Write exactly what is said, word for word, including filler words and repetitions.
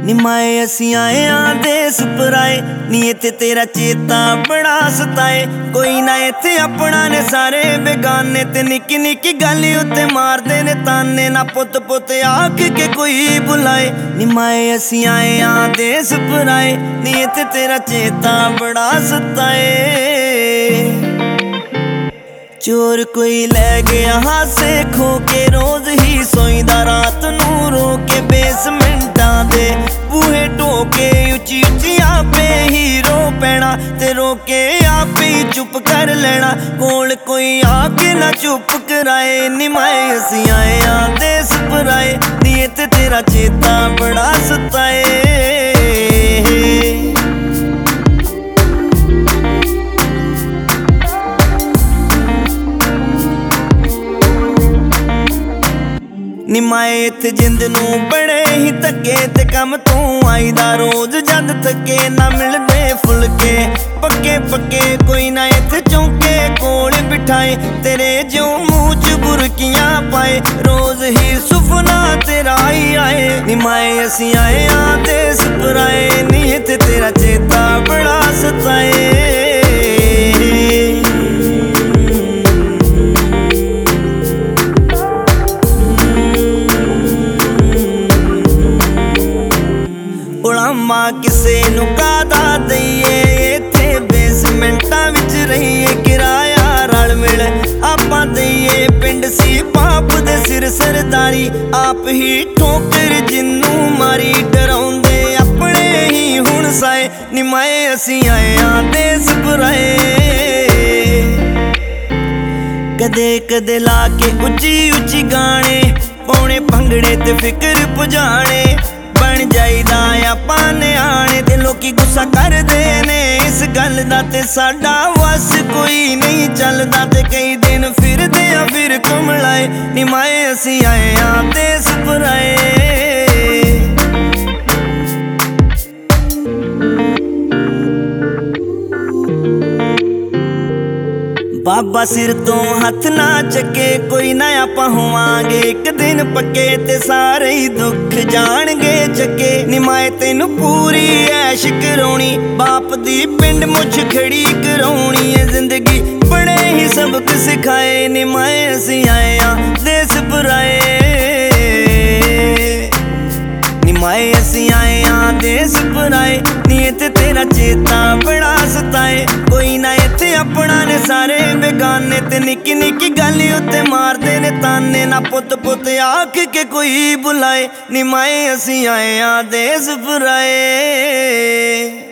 नी माए असी आए आ देस पराए, नी इत्थे तेरा चेता बड़ा सताए। कोई ना इत्थे अपना ने सारे बेगाने, ते निक्की निक्की गल उत्ते मारदे ने ताने। ना पुत पुत आख के कोई बुलाए, नी माए असी आए आ देस पराए, नी इत्थे तेरा चेता बड़ा सताए। चोर कोई लै गया हासे खो के, रोज ही सोईदा रात नू रो के। बेसमेंटां दे बूहे टोके, उची उची आपे ही रो पैना, ते रोके आपे ही चुप कर लेना। कोल कोई आके ना चुप कराए, नी माए असी आए आ देस पराए, नी इत्थे तेरा चेता बड़ा सताए। नी माए इत्थे जिंद नू बड़े ही धक्के, ते कम तू आईदा रोज जद थके। ना मिलदे फुलके पक्के पक्के, कोई ना इत्थे चौंके कोल बिठाए। तेरे जो मूँह च बुरकियां पाए, रोज ही सुफना तेरा ही आए। नी माए असी आए आ देस पराए, नी इत्थे तेरा चेता बड़ा सताए। मां किसे नू कादा दईए, इत्थे बेसमेंटां विच रहीए। किराया रल मिल आपां दईए, पिंड सी पाप दे सिर सरदारी। आप ही ठोकर जिन्नू मारी, डराउंदे अपने ही हुण साए। नी माए असी आए आ देस पराए, कदे कदे ला के उची उची गाने, पौने भंगड़े ते फिकर पुजाने। बन जाईदा आपां निआणे, ते लोकी गुस्सा करदे ने इस गल दा, ते साडा वस कोई नहीं चलदा। ते कई दिन फिरदे आ फिर घुमलाए, नी माए असी आए आ देस पराए। बाबा सिर तो हथ ना चके, कोई ना आपां होवांगे एक दिन पक्के। ते सारे ही दुख जाणगे चके, नी माए तैनू पूरी ऐश कराउणी। बाप दी पिंड मुछ खड़ी कराउणी है जिंदगी, बड़े ही सबक सिखाए। नी माए असी आए आ देस पराए, नी माए असी आए आ देस पराए, नी इत्थे तेरा चेता बड़ा सताए। कोई ना इत्थे अपना ने सारे बेगाने, ते निक्की निक्की गल उत्ते मारदे ने ताने। ना पुत पुत आख के कोई बुलाए, नी माए असी आए आ देस पराए।